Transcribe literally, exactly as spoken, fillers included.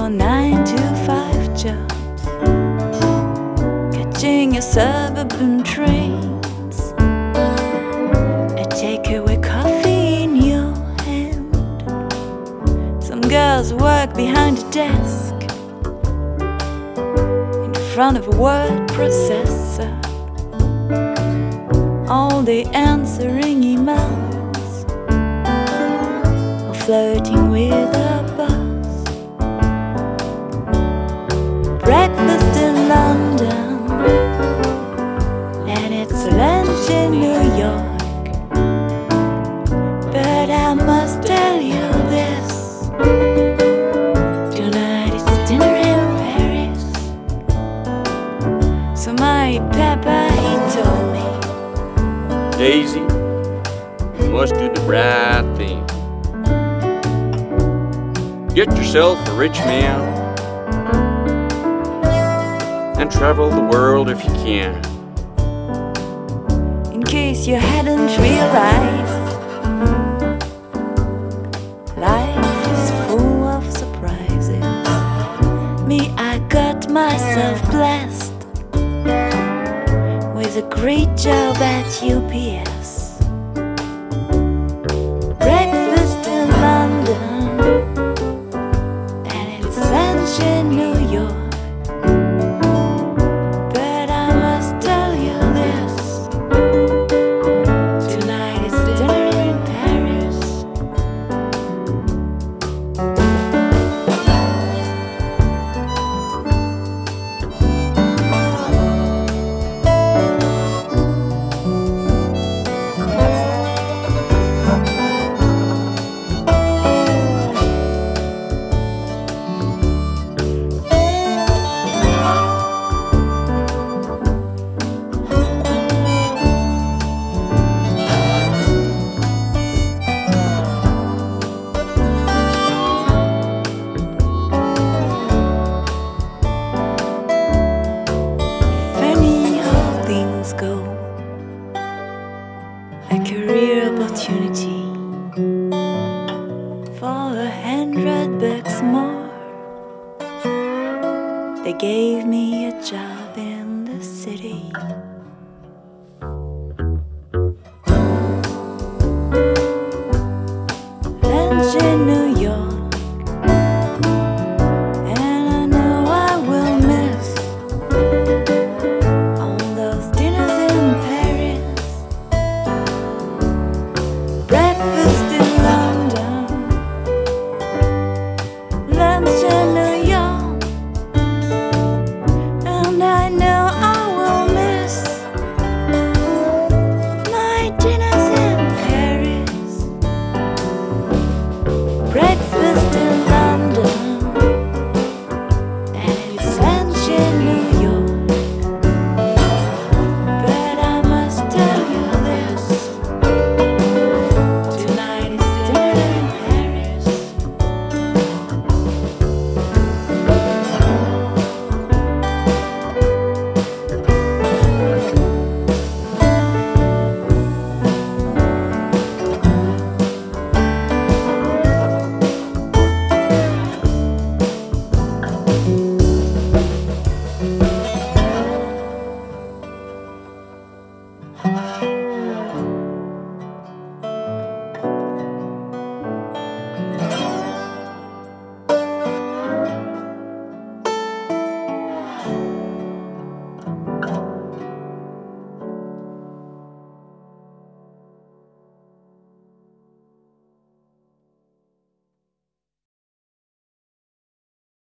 for nine to five jobs, catching your suburban trains, a takeaway coffee in your hand. Some girls work behind a desk in front of a word processor, all day answering emails or flirting with a boss. Breakfast in London and it's lunch in New York. But I must tell you this: tonight it's dinner in Paris. So my papa, he told me, Daisy, you must do the right thing. Get yourself a rich man and travel the world if you can. in case you hadn't realized, life is full of surprises. Me, I got myself blessed with a great job at U P S. Breakfast in London and it's lunch in New York. But I must tell you this: tonight it's dinner in Paris. Go a career opportunity for a hundred bucks more. They gave me a job in the city.